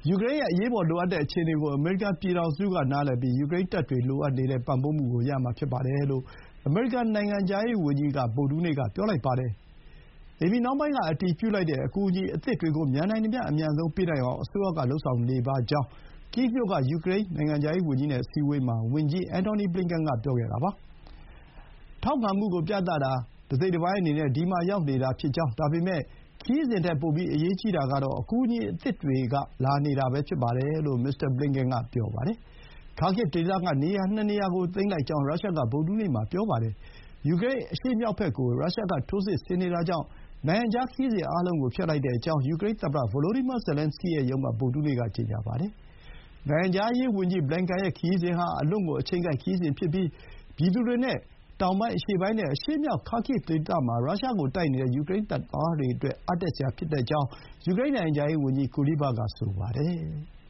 ယူကရိန်းရဲ့ အရေးပေါ်လိုအပ်တဲ့ အခြေအနေကို အမေရိကန်ပြည်ထောင်စုက နားလည်ပြီး ယူကရိန်းတပ်တွေလိုအပ်နေတဲ့ ပံ့ပိုးမှုကို ရမှာဖြစ်ပါတယ်လို့ အမေရိကန်နိုင်ငံခြားရေးဝန်ကြီးက ဗုဒ္ဓဟူးနေ့က ပြောလိုက်ပါတယ်။ နေပြည်နှောင်းပိုင်းက အတည်ပြုလိုက်တဲ့ အကူအညီအသစ်တွေကို မြန်နိုင်သမျှ အမြန်ဆုံးပေးနိုင်အောင် အစိုးရက လုပ်ဆောင်နေပါကြောင်း ကိဗ်မြို့က ယူကရိန်း နိုင်ငံခြားရေးဝန်ကြီးနဲ့ အစည်းအဝေးမှာ ဝန်ကြီး အန်တိုနီ ဘလင်ကန်က ပြောခဲ့တာပါ။ ထောက်ခံမှုကိုပြသတာ တစိတ်တပိုင်းအနေနဲ့ ဒီမှာရောက်နေတာဖြစ်ကြောင်း၊ ဒါပေမဲ့ ခရီးစဥ်ထက် ပိုပြီးအရေးကြီးတာကတော့ အကူအညီအသစ်တွေက လာနေတာပဲဖြစ်ပါတယ်လို့ မစ္စတာဘလင်ကန်က ပြောပါတယ်။ ခါခစ်ဒေသက နေရာ ၂ နေရာကို သိမ်းလိုက်ကြောင်း ရုရှားက ဗုဒ္ဓဟူးနေ့မှာ ပြောပါတယ်။ ယူကရိန်းအရှေ့မြောက်ဘက်ကို ရုရှားက ထိုးစစ်ဆင်နေတာကြောင့် နိုင်ငံခြားခရီးစဥ်အားလုံးကို ဖျက်လိုက်ကြောင်း ယူကရိန်းသမ္မတ ဗိုလိုဒီမာ ဇယ်လန်စကီးရဲ့ရုံးက ဗုဒ္ဓဟူးနေ့က ကြေညာပါတယ်။ နိုင်ငံခြားရေးဝန်ကြီးဘလင်ကန်ရဲ့ခရီးစဥ်ဟာ အလွန့်ကို အချိန်ကိုက်ခရီးစဥ်ဖြစ်ပြီး ပြည်သူတွေနဲ့ တောင်ပိုင်း၊ အရှေ့ပိုင်းနဲ့ အရှေ့မြောက် ခါခစ်ဒေသမှာ ရုရှားကိုတိုက်နေတဲ့ ယူကရိန်းတပ်သားတွေအတွက် အားတက်စရာဖြစ်ကြောင်း ယူကရိန်းနိုင်ငံခြားရေးဝန်ကြီး ကူလီဘာ က ဆိုပါတယ်။